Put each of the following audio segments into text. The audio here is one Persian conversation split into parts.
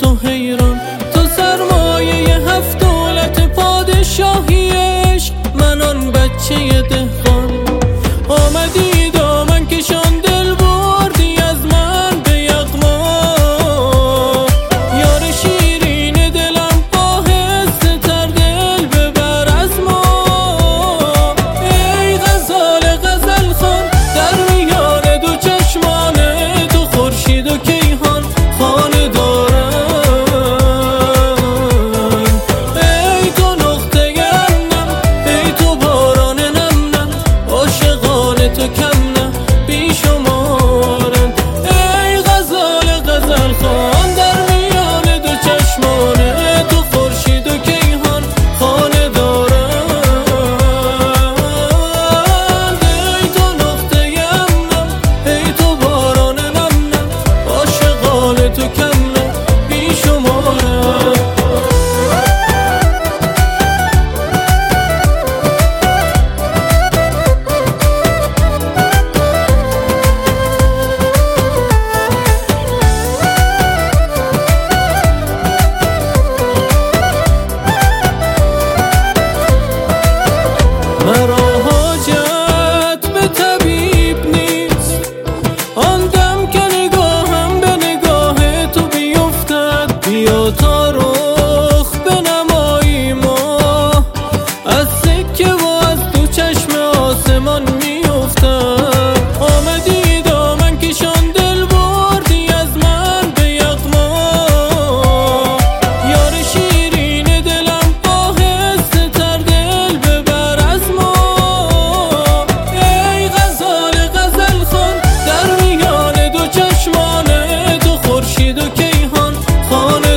تو حیران، تو سرمایه 7 دولت پادشاهی عشق، من آن بچه دهقان. آمدی دامن کشان دل بردی از من به یغما، یار شیرین دلم آهسته تر دل ببر از ما. ای غزال غزل خان در میان دو چشمان تو، خورشید و کیهان خانه دارن. ای تو نقطه نم، ای تو باران نم نم، عاشقان تو کم نه بیشمارن. ای غزال غزل خان در میان دو چشمان تو، خورشید و کیهان خانه دارن. ای تو نقطه نم، ای تو باران نم نم، عاشقان تو کم نه بیشمارن. مرا حاجت به طبیب نیست، آن دم که نگاهم به نگاه تو بیفتد. بیا تا رخ بنمایی ما، از سکه و از دو چشم آسمان میفتد. آمدی دامن کشان دل بردی از من به یغما، یار شیرین دلم آهسته تر دل ببر از ما. ای غزال غزل خان در میان دو چشمان تو، خورشید و کیهان خانه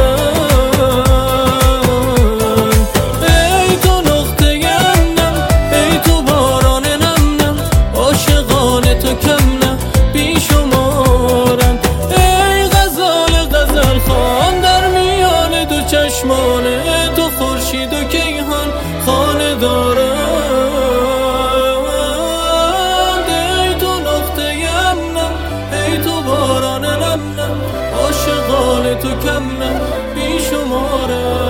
دارن. ای تو نقطه نم، ای تو باران نم نم، عاشقان تو کم نه بیشمارن. ای غزال غزل خان در میان دو چشمان تو، خورشید و کیهان خانه دارند. ای تو نقطه نم، ای تو باران نم نم، عاشقان تو کم نه بیشمارن.